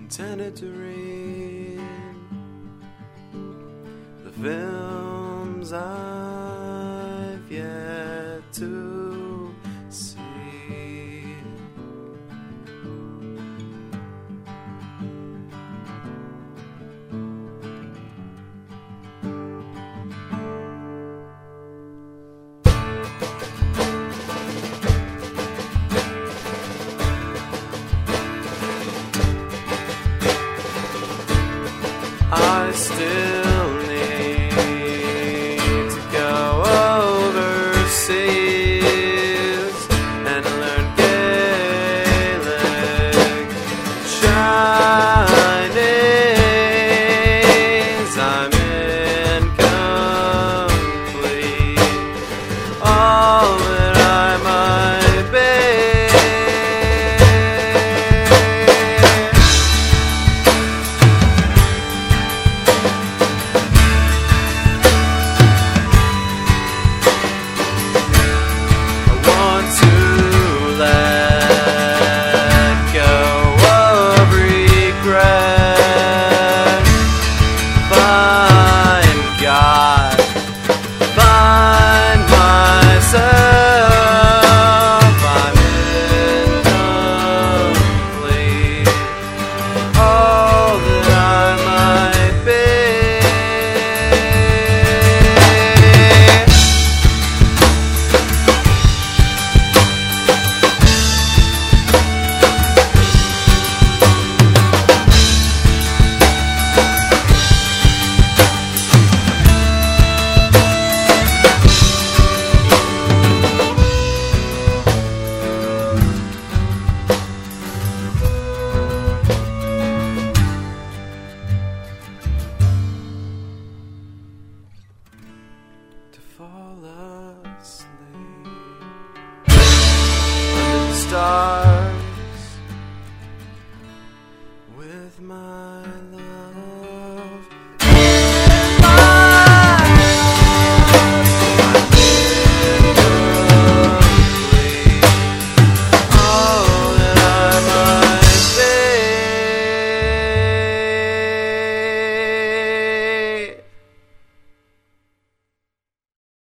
intended to read the films I've yet to see. I still need to go overseas and learn Gaelic, Chinese. I'm incomplete, all that I might be. To fall asleep under the stars.